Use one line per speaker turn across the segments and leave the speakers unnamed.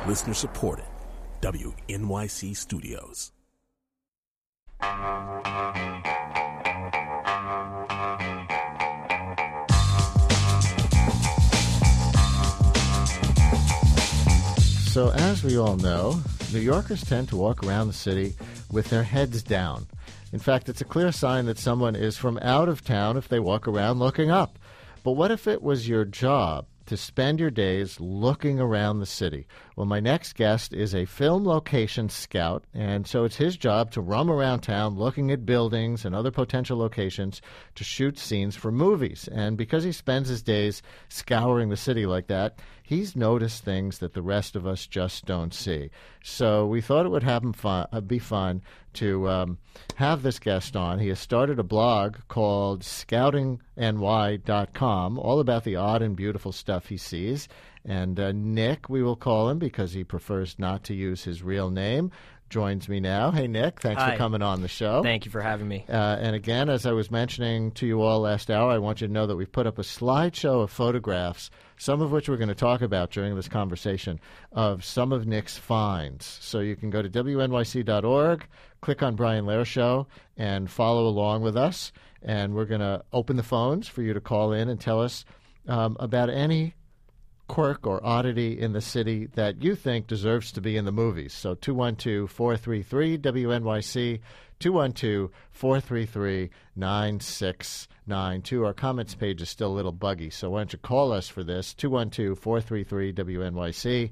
Listener supported. WNYC Studios.
So as we all know, New Yorkers tend to walk around the city with their heads down. In fact, it's a clear sign that someone is from out of town if they walk around looking up. But what if it was your job to spend your days looking around the city? Well, my next guest is a film location scout, and so it's his job to roam around town looking at buildings and other potential locations to shoot scenes for movies. And because he spends his days scouring the city like that, he's noticed things that the rest of us just don't see. So we thought it would be fun to have this guest on. He has started a blog called scoutingny.com, all about the odd and beautiful stuff he sees. And Nick, we will call him because he prefers not to use his real name, joins me now. Hey, Nick, thanks for coming on the show.
Thank you for having me.
And again, as I was mentioning to you all last hour, I want you to know that we've put up a slideshow of photographs, some of which we're going to talk about during this conversation, of some of Nick's finds. So you can go to WNYC.org, click on Brian Lehrer Show, and follow along with us. And we're going to open the phones for you to call in and tell us about any quirk or oddity in the city that you think deserves to be in the movies. So 212-433-WNYC, 212-433-9692. Our comments page is still a little buggy, so why don't you call us for this, 212-433-WNYC,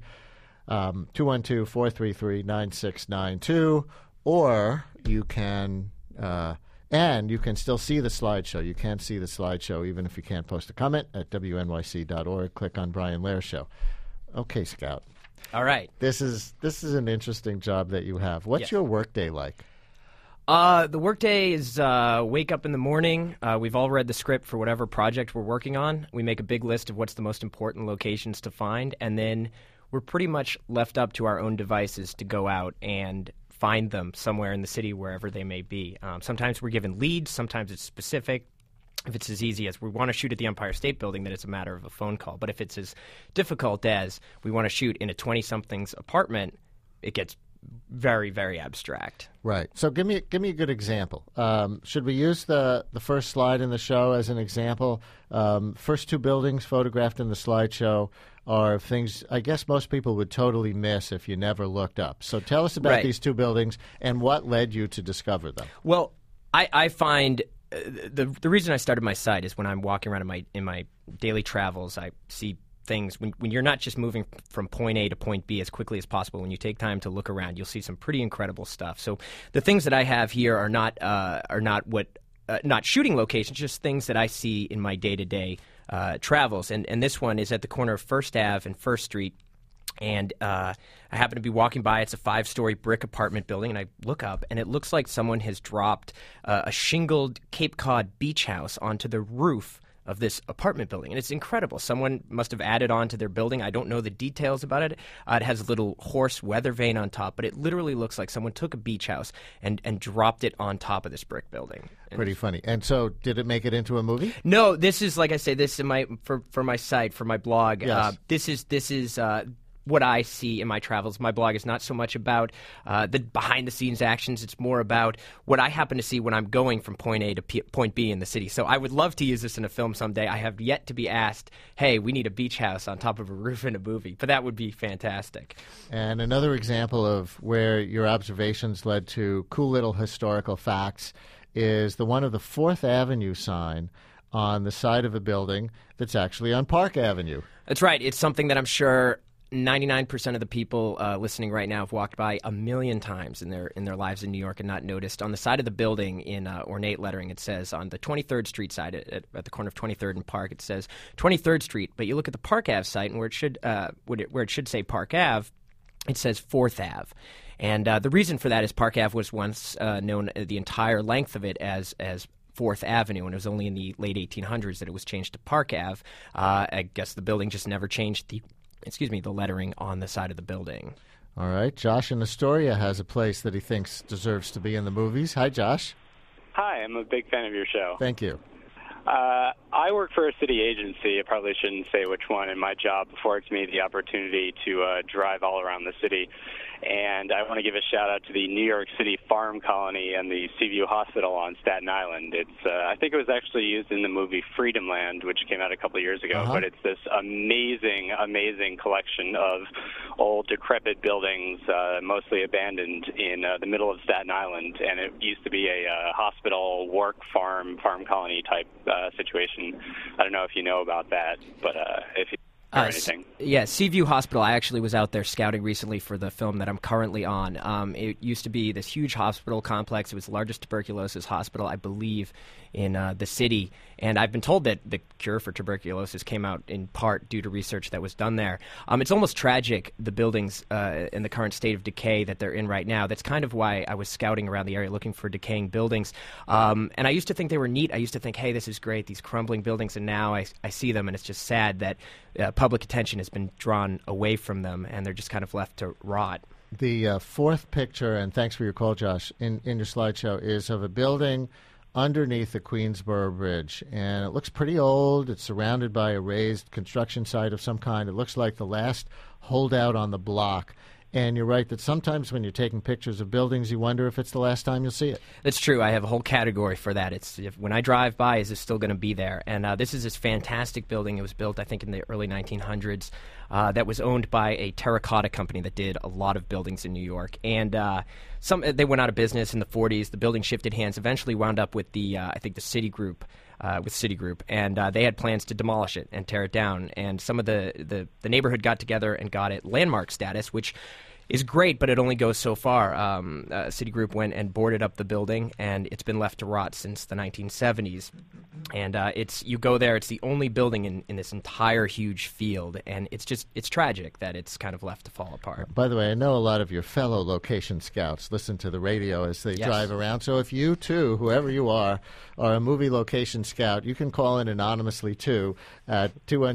212-433-9692, or you can... and you can still see the slideshow. You can see the slideshow even if you can't post a comment at WNYC.org. Click on Brian Lehrer Show. Okay, Scout.
All right.
This is an interesting job that you have. What's your workday like?
The workday is wake up in the morning. We've all read the script for whatever project we're working on. We make a big list of what's the most important locations to find, and then we're pretty much left up to our own devices to go out and find them somewhere in the city, wherever they may be. Sometimes we're given leads. Sometimes it's specific. If it's as easy as we want to shoot at the Empire State Building, then it's a matter of a phone call. But if it's as difficult as we want to shoot in a 20-something's apartment, it gets very, very abstract.
Right. So give me a good example. Should we use the first slide in the show as an example? First two buildings photographed in the slideshow are things I guess most people would totally miss if you never looked up. So tell us about these two buildings and what led you to discover them.
Well, I find the reason I started my site is when I'm walking around in my daily travels, I see things when you're not just moving from point A to point B as quickly as possible. When you take time to look around, you'll see some pretty incredible stuff. So the things that I have here are not shooting locations, just things that I see in my day-to-day travels. And this one is at the corner of First Ave and First Street. And I happen to be walking by. It's a 5-story brick apartment building, and I look up, and it looks like someone has dropped a shingled Cape Cod beach house onto the roof of this apartment building. And it's incredible. Someone must have added on to their building. I don't know the details about it. It has a little horse weather vane on top, but it literally looks like someone took a beach house and dropped it on top of this brick building.
Pretty funny. And so did it make it into a movie?
No, this is, like I say, this is for my site, for my blog.
Yes.
This is what I see in my travels. My blog is not so much about the behind-the-scenes actions. It's more about what I happen to see when I'm going from point A to point B in the city. So I would love to use this in a film someday. I have yet to be asked, hey, we need a beach house on top of a roof in a movie. But that would be fantastic.
And another example of where your observations led to cool little historical facts is the one of the 4th Avenue sign on the side of a building that's actually on Park Avenue.
That's right. It's something that I'm sure 99% of the people listening right now have walked by a million times in their lives in New York and not noticed. On the side of the building in ornate lettering, it says on the 23rd Street side at the corner of 23rd and Park, it says 23rd Street. But you look at the Park Ave site, and where it should say Park Ave, it says 4th Ave. And the reason for that is Park Ave was once known the entire length of it as 4th Avenue, and it was only in the late 1800s that it was changed to Park Ave. I guess the building just never changed the lettering on the side of the building.
All right. Josh in Astoria has a place that he thinks deserves to be in the movies. Hi, Josh.
Hi, I'm a big fan of your show.
Thank you.
I work for a city agency. I probably shouldn't say which one. And my job affords me the opportunity to drive all around the city. And I want to give a shout-out to the New York City Farm Colony and the Seaview Hospital on Staten Island. It's I think it was actually used in the movie Freedom Land, which came out a couple of years ago. But it's this amazing, amazing collection of old, decrepit buildings, mostly abandoned in the middle of Staten Island. And it used to be a hospital, work, farm colony type situation. I don't know if you know about that, but if you
yeah, Seaview Hospital. I actually was out there scouting recently for the film that I'm currently on. It used to be this huge hospital complex. It was the largest tuberculosis hospital, I believe, in the city. And I've been told that the cure for tuberculosis came out in part due to research that was done there. It's almost tragic, the buildings in the current state of decay that they're in right now. That's kind of why I was scouting around the area looking for decaying buildings. And I used to think they were neat. I used to think, hey, this is great, these crumbling buildings. And now I see them, and it's just sad that public attention has been drawn away from them, and they're just kind of left to rot.
The fourth picture, and thanks for your call, Josh, in your slideshow, is of a building underneath the Queensboro Bridge, and it looks pretty old. It's surrounded by a raised construction site of some kind. It looks like the last holdout on the block. And you're right that sometimes when you're taking pictures of buildings, you wonder if it's the last time you'll see it.
That's true. I have a whole category for that. It's when I drive by, is it still going to be there? And this is this fantastic building. It was built, I think, in the early 1900s. That was owned by a terracotta company that did a lot of buildings in New York. And they went out of business in the 40s. The building shifted hands. Eventually wound up with I think the Citigroup. With Citigroup, and they had plans to demolish it and tear it down. And some of the neighborhood got together and got it landmark status, which is great, but it only goes so far. Citigroup went and boarded up the building, and it's been left to rot since the 1970s. And you go there, it's the only building in this entire huge field, and it's tragic that it's kind of left to fall apart.
By the way, I know a lot of your fellow location scouts listen to the radio as they drive around, so if you too, whoever you are a movie location scout, you can call in anonymously too at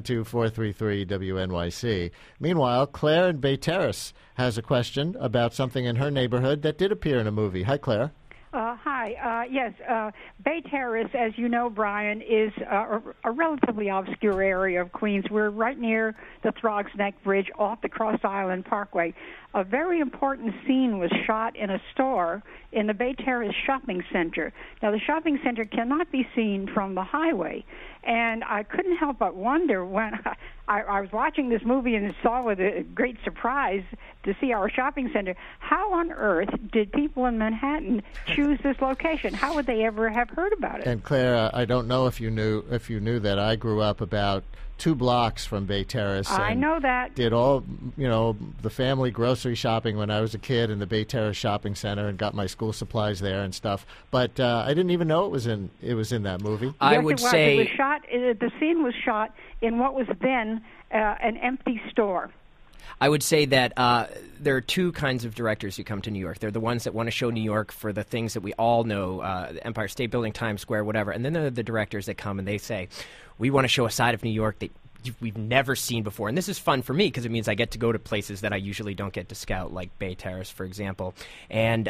212-433-WNYC. Meanwhile, Claire in Bay Terrace has a question about something in her neighborhood that did appear in a movie. Hi, Claire.
Hi. Yes, Bay Terrace, as you know, Brian, is a relatively obscure area of Queens. We're right near the Throgs Neck Bridge off the Cross Island Parkway. A very important scene was shot in a store in the Bay Terrace Shopping Center. Now, the shopping center cannot be seen from the highway, and I couldn't help but wonder when I was watching this movie and saw with a great surprise to see our shopping center, how on earth did people in Manhattan choose this location? How would they ever have heard about it?
And Claire, I don't know if you knew that I grew up about 2 blocks from Bay Terrace.
I know that.
Did all, the family grocery shopping when I was a kid in the Bay Terrace Shopping Center and got my school supplies there and stuff. But I didn't even know it was in that movie.
I would say
it was shot. The scene was shot in what was then an empty store.
I would say that there are two kinds of directors who come to New York. They're the ones that want to show New York for the things that we all know, the Empire State Building, Times Square, whatever. And then there are the directors that come and they say, we want to show a side of New York that we've never seen before. And this is fun for me because it means I get to go to places that I usually don't get to scout, like Bay Terrace, for example. And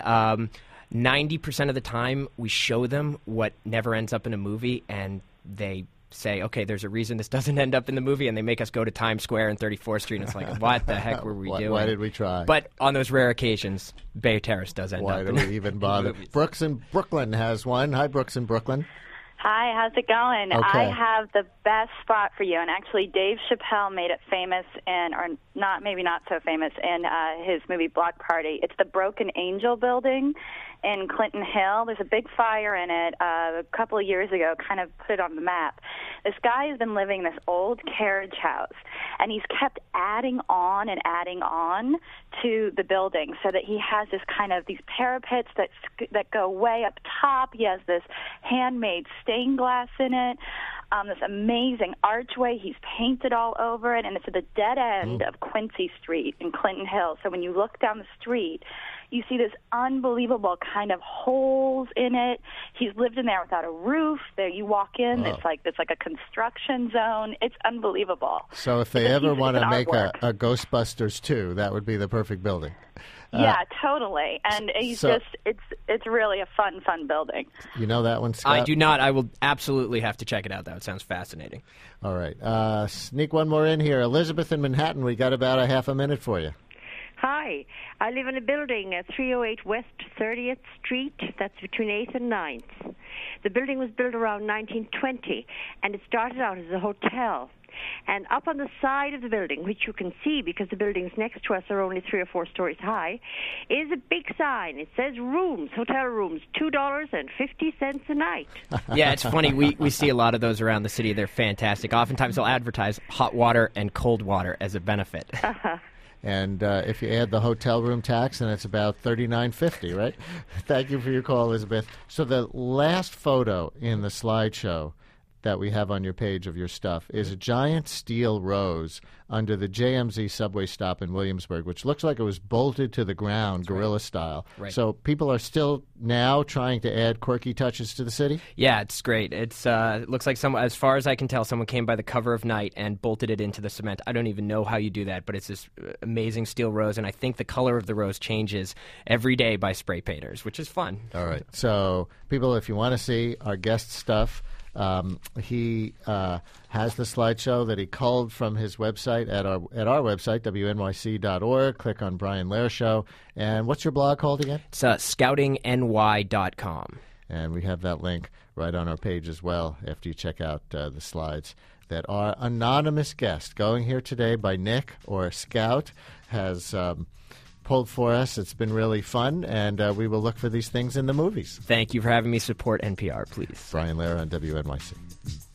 90% of the time we show them what never ends up in a movie, and they say, okay, there's a reason this doesn't end up in the movie, and they make us go to Times Square and 34th Street, and it's like, what the heck were we doing?
Why did we try?
But on those rare occasions, Bay Terrace does end up in
Why do we even bother? Brooks in Brooklyn has one. Hi, Brooks in Brooklyn.
Hi, how's it going?
Okay.
I have the best spot for you, and actually Dave Chappelle made it famous maybe not so famous in his movie Block Party. It's the Broken Angel building in Clinton Hill. There's a big fire in it a couple of years ago, kind of put it on the map. This guy has been living in this old carriage house, and he's kept adding on to the building so that he has this kind of these parapets that go way up top. He has this handmade stained glass in it, this amazing archway. He's painted all over it, and it's at the dead end of Quincy Street in Clinton Hill. So when you look down the street, you see this unbelievable kind of holes in it. He's lived in there without a roof. There you walk in, it's like a construction zone. It's unbelievable.
So if they ever want to make a Ghostbusters 2, that would be the perfect building.
Yeah, totally. And it's really a fun building.
You know that one, Scott?
I do not. I will absolutely have to check it out, though. It sounds fascinating.
All right. Sneak one more in here. Elizabeth in Manhattan, we got about a half a minute for you.
Hi. I live in a building at 308 West 30th Street. That's between 8th and 9th. The building was built around 1920, and it started out as a hotel. And up on the side of the building, which you can see because the buildings next to us are only 3 or 4 stories high, is a big sign. It says rooms, hotel rooms, $2.50 a night.
Yeah, it's funny. We see a lot of those around the city. They're fantastic. Oftentimes they'll advertise hot water and cold water as a benefit.
And if you add the hotel room tax, then it's about $39.50, right? Thank you for your call, Elizabeth. So the last photo in the slideshow that we have on your page of your stuff is a giant steel rose under the JMZ subway stop in Williamsburg, which looks like it was bolted to the ground, guerrilla style.
Right.
So people are still now trying to add quirky touches to the city?
Yeah, it's great. It looks like as far as I can tell, someone came by the cover of night and bolted it into the cement. I don't even know how you do that, but it's this amazing steel rose, and I think the color of the rose changes every day by spray painters, which is fun.
All right. So people, if you want to see our guest stuff, he has the slideshow that he culled from his website at our website, wnyc.org. Click on Brian Lehrer Show. And what's your blog called again?
It's scoutingny.com.
And we have that link right on our page as well after you check out the slides that our anonymous guest, going here today by Nick or Scout, has pulled for us. It's been really fun, and we will look for these things in the movies.
Thank you for having me. Support NPR, please.
Brian Lehrer on WNYC.